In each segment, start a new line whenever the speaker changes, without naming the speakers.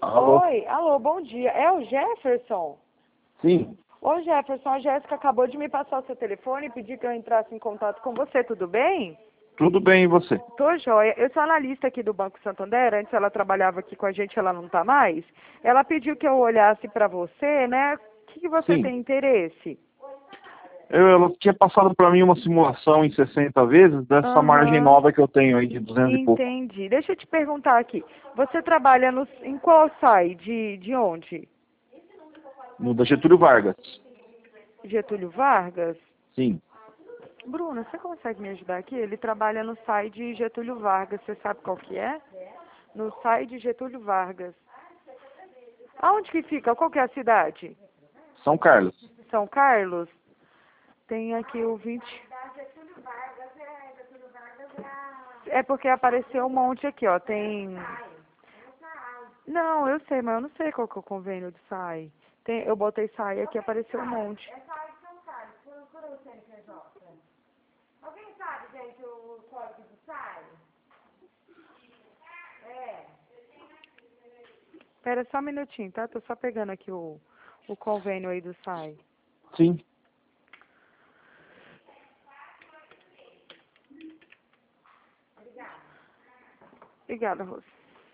Alô?
Oi, alô, bom dia. É o Jefferson?
Sim,
Ô Jefferson, a Jéssica acabou de me passar o seu telefone e pedir que eu entrasse em contato com você, tudo bem?
tudo bem e você?
Tô joia. Eu sou analista aqui do Banco Santander, antes ela trabalhava aqui com a gente, ela não tá mais. Ela pediu que eu olhasse pra você, né? O que você
Sim,
tem interesse?
ela tinha passado para mim uma simulação em 60 vezes dessa margem
Aham,
nova que eu tenho aí de 200 e pouco,
entendi. Deixa eu te perguntar aqui. Você trabalha em qual site? De onde?
no da Getúlio Vargas.
Getúlio Vargas?
Sim,
Bruna, você consegue me ajudar aqui? Ele trabalha no site de Getúlio Vargas, você sabe qual que é? No site de Getúlio Vargas. Aonde que fica? Qual que é a cidade?
São Carlos.
São Carlos? Tem aqui o 20. É porque apareceu um monte aqui, ó. Tem. Não, eu sei, mas eu não sei qual que é o convênio do SAI. Eu botei SAI aqui, apareceu um monte. Espera só um minutinho, tá? Tô só pegando aqui o convênio aí do SAI.
Sim.
Obrigada, Rose.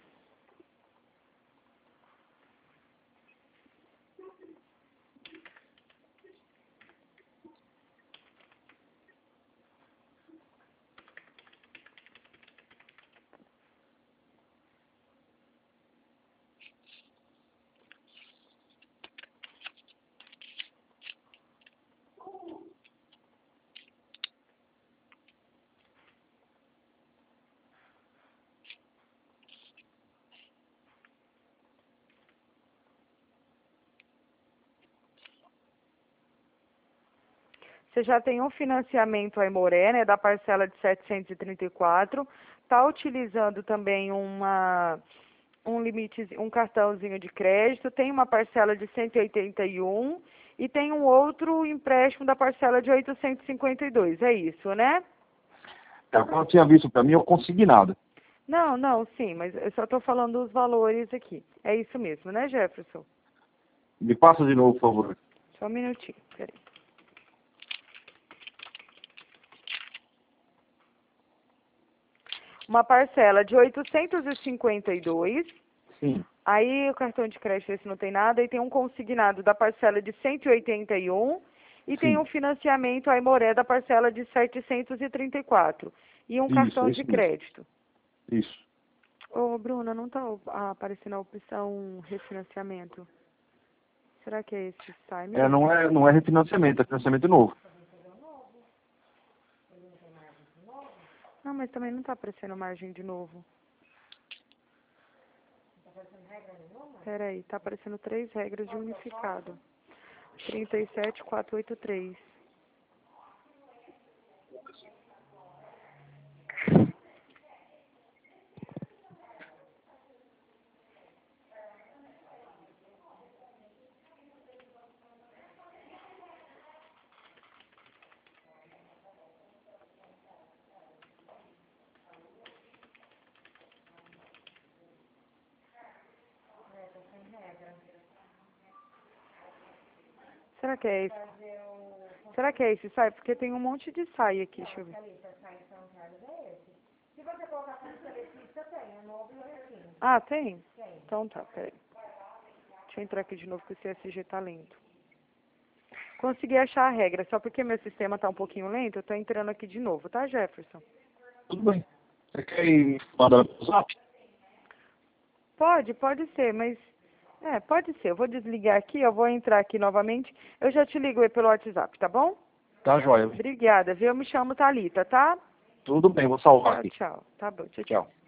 Você já tem um financiamento Aimoré, né, da parcela de 734. Está utilizando também um limite, um cartãozinho de crédito. Tem uma parcela de 181 e tem um outro empréstimo da parcela de 852. É isso, né?
É o que ela tinha visto para mim, eu consegui nada.
Não, não, sim, mas eu só estou falando os valores aqui. É isso mesmo, né, Jefferson?
Me passa de novo, por favor.
Só um minutinho, peraí. Uma parcela de 852.
Sim,
Aí o cartão de crédito esse não tem nada, e tem um consignado da parcela de 181 e tem
sim.
um financiamento Aimoré da parcela de 734 e um
Isso,
cartão
é
de
isso mesmo.
crédito.
Isso.
Ô, Bruna, não está aparecendo a opção refinanciamento? Será que é esse sai
É,
mesmo?
não é refinanciamento, é financiamento novo.
Não, mas também não está aparecendo margem de novo. Peraí, tá aparecendo 3 regras de unificado. 37483. Será que é esse? Será que é esse sai? Porque tem um monte de sai aqui, deixa eu ver. Ah, tem? Então tá, peraí. Deixa eu entrar aqui de novo que o CSG tá lento. Consegui achar a regra, só porque meu sistema tá um pouquinho lento, eu tô entrando aqui de novo, tá, Jefferson?
Tudo bem. Você quer ir mandar no WhatsApp?
Pode ser, mas... pode ser. Eu vou desligar aqui, eu vou entrar aqui novamente. Eu já te ligo aí pelo WhatsApp, tá bom?
Tá, joia.
Obrigada, viu? Eu me chamo Thalita, tá?
Tudo bem, vou salvar
Tchau,
aqui.
tchau. Tá bom, tchau, tchau.
Tchau.